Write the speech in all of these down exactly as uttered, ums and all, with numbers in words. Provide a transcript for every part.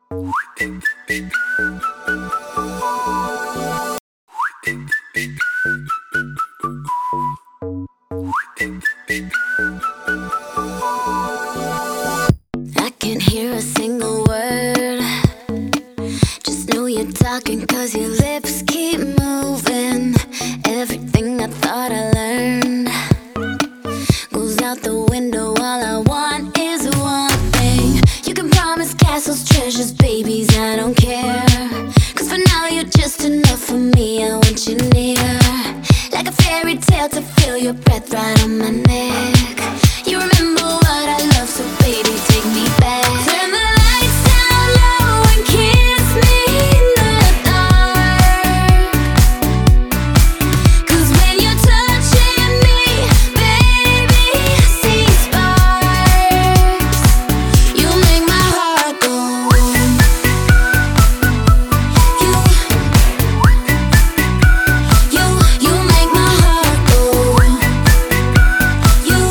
I can't hear a single word. Just know you're talking 'cause your lips keep moving. Everything I thought I learned goes out the window. All I want is one thing. You can promise castles, treasures, babies, I don't care. 'Cause for now you're just enough for me. I want you near, like a fairy tale, to feel your breath right on my neck. You remember what I love, so baby, take me back. Turn the lights down low and kiss me in the dark. 'Cause when you're touching me, baby, I see sparks. You make my heart go. You, you, you make my heart go. You,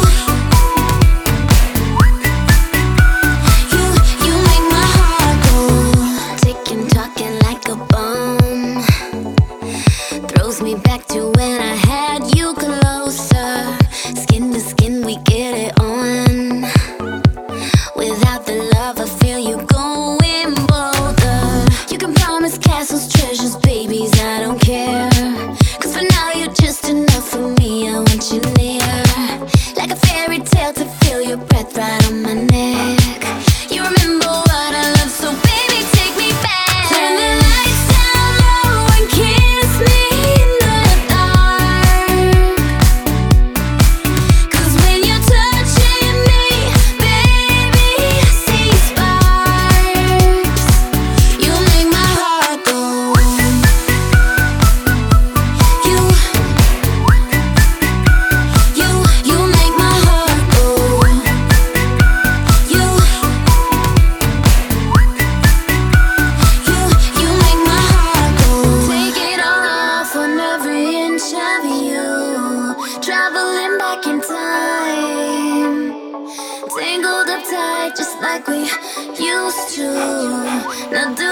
you, you make my heart go. Ticking, talking like a bomb, throws me back to when I had you closer. Skin to skin, we get it on. Without the love, I feel you going bolder. You can promise castles, treasures, babies, I don't care. 'Cause for now you're just enough for me. I want you near, like a fairy tale, to feel your breath right on my neck. You remember what I love, so baby, take me back. Turn the lights down low and kiss me in the dark. 'Cause when you're touching me, baby, I see sparks. You make my heart go. You, you, you make my heart go. You, you, you make my heart go. Take it all off on every inch of you, traveling back in time, tangled up tight just like we used to. Now do